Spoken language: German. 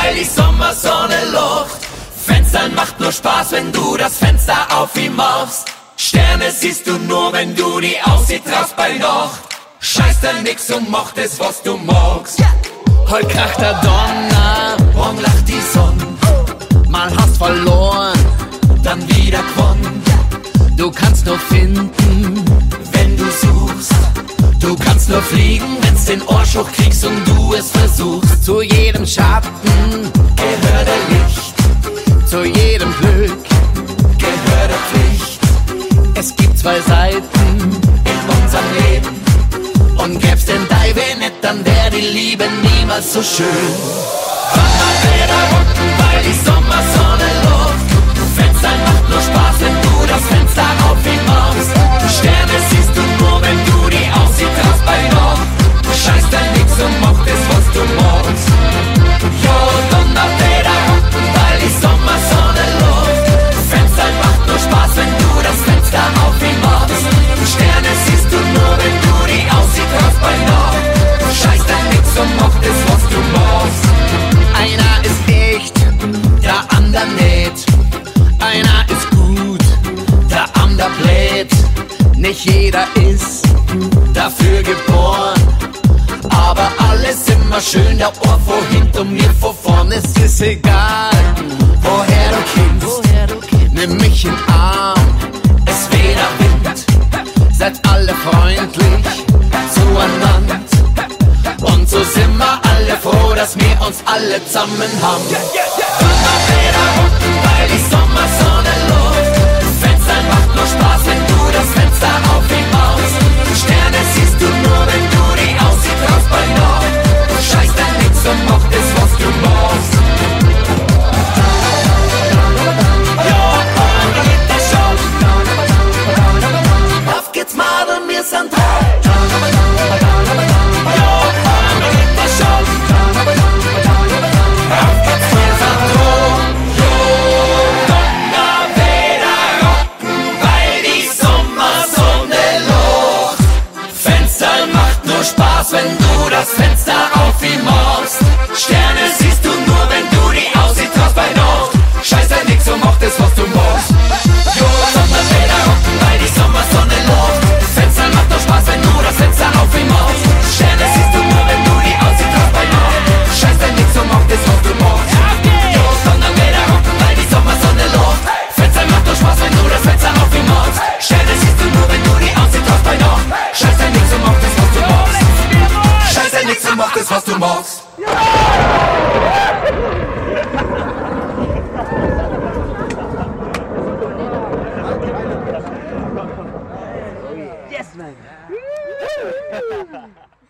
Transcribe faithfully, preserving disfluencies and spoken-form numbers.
weil die Sommersonne lacht. Fenstern macht nur Spaß, wenn du das Fenster auf ihm machst. Sterne siehst du nur, wenn du die Aussicht traust bei Nacht. Scheiß dir nix und mach das, was du magst. Heut kracht der Donner, morgen lacht die Sonne. mal hast verloren, dann wieder gewonnen. du kannst nur finden, wenn du suchst. Du kannst nur fliegen, wenn's den Arsch hochkriegst und du es versuchst. zu jedem Schatten gehört der Licht, zu jedem Glück gehört der Pflicht. Es gibt zwei Seiten in unserem Leben. und gäb's den Deibel nicht, dann wär die Liebe niemals so schön. Donnerwetter rocken, weil die Sommersonne lacht. Fenstern macht nur Spaß, wenn du das Fenster auf ihn machst. Sterne siehst du nur, wenn du die Aussicht hast bei Nacht. Scheiß dir nix und mach das, was du magst. Jo, Donnerwetter rocken, weil die Sommersonne lacht. Fenstern macht nur Spaß, wenn du das Fenster auf ihn machst. Sterne siehst du nur, wenn du die Aussicht hast bei Nacht. Scheiß dir nix und mach das, was du magst. Einer ist echt, der andere nicht. Einer ist gut, der andere blöd. Nicht jeder ist dafür geboren, aber alles immer schön. Der Ohr vor hinter mir vor vorn. Es ist egal, woher du kommst. Nimm mich in den Arm, Es weht der Wind, seid alle freundlich zueinander. Und so sind wir alle froh, dass wir uns alle zusammen haben. Donnerwetter rocken, weil die Sommersonne lacht. Fenstern macht nur Spaß, wenn du das Fenster auf ihn machst. Sterne siehst du nur, wenn du die Aussicht hast bei Nacht. Scheiß dir nix und mach das, was du machst. Ja, und geht das schon. Auf geht's, Madel, wir sind drei. Ja, und geht das schon. Auf geht's, wir sind drum. Jo, Donnerwetter rocken, weil die Sommersonne lacht. Fenstern macht nur Spaß, wenn du das Fenster auf ihn machst. Sterne siehst du nur, wenn du die Aussicht hast bei Nacht. Scheiß dir nix und mach das, was du machst. Jo, Donnerwetter rocken, weil die Sommersonne lacht. Fenstern macht nur Spaß, wenn du das Fenster auf ihn machst. Sterne siehst du nur, wenn du die Aussicht hast bei Nacht. Scheiß dir nix und mach das, was du machst. Jo, Donnerwetter rocken, weil die Sommersonne lacht. Fenstern macht nur Spaß, wenn du das Fenster auf ihn machst. Sterne siehst du nur, wenn du die Aussicht hast bei Nacht. Scheiß dir nix und mach das, was du machst. Scheiß dir nix und mach das, was du machst. Yes, man.